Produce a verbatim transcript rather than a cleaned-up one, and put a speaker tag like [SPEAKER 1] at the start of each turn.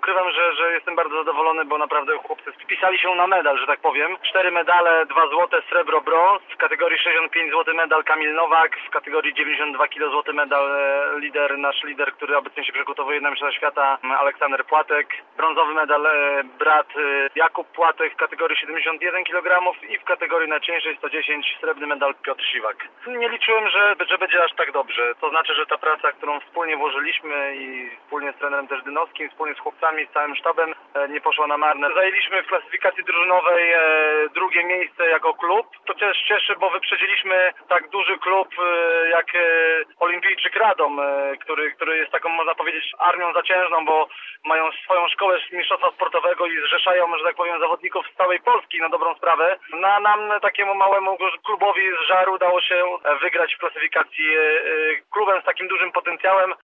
[SPEAKER 1] ukrywam, że, że jestem bardzo zadowolony, bo naprawdę chłopcy spisali się na medal, że tak powiem. Cztery medale, dwa złote, srebro, brąz. W kategorii sześćdziesiąt pięć złoty medal Kamil Nowak, w kategorii dziewięćdziesiąt dwa kilo złoty medal e, lider, nasz lider, który obecnie się przygotowuje na mistrzostwa świata, Aleksander Płatek. Brązowy medal e, brat e, Jakub Płatek w kategorii siedemdziesiąt jeden kilogramów i w kategorii najcięższej sto dziesięć srebrny medal Piotr Siwak. Nie liczyłem, że, że będzie aż tak dobrze. To znaczy, że ta praca, którą wspólnie włożyliśmy i wspólnie z trenerem też Dynowskim, wspólnie z chłopcami, z całym sztabem, e, nie poszła na marne. Zajęliśmy w klasyfikacji drużynowej e, drugie miejsce jako klub. To też cieszy, bo wyprzedziliśmy tak duży klub e, jak e, Olimpijczyk Radom, e, który, który jest taką, można powiedzieć, armią zaciężną, bo mają swoją szkołę mistrzostwa sportowego i zrzeszają, że tak powiem, zawodników z całej Polski na dobrą sprawę. Na nam, takiemu małemu klubowi z Żaru, udało się wygrać w klasyfikacji e, klubem z takim dużym potencjałem.